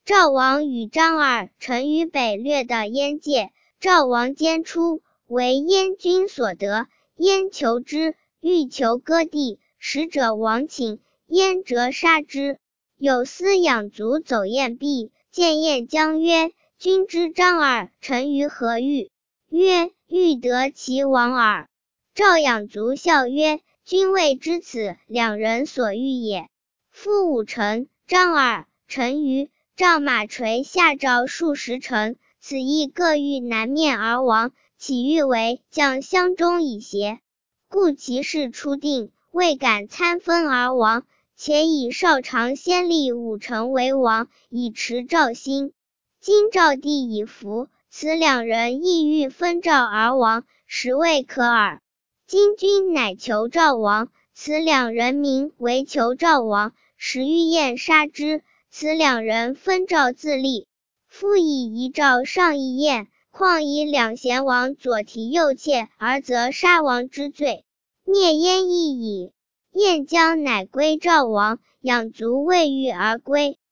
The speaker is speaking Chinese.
赵王与张耳臣于北略的燕界，赵王坚出，为燕军所得，燕求之，欲求割地，使者王请，燕折杀之。有司养卒走雁壁，见雁将曰：君知张耳臣于何欲？曰：欲得其王耳。赵养卒笑曰：君未知此两人所欲也。夫武臣、张耳臣于赵马垂下诏数十臣，此亦各欲南面而亡，岂欲为将相中矣邪？故其事初定，未敢参分而亡，且以少长先立武臣为王，以持赵心。今赵地已服，此两人亦欲分赵而亡，实未可耳。今君乃求赵王，此两人名为求赵王，实欲燕杀之，此两人分赵自立。夫以一赵上一燕，况以两贤王左提右挈而责杀王之罪，灭燕亦矣。燕将乃归赵王，养卒未遇而归。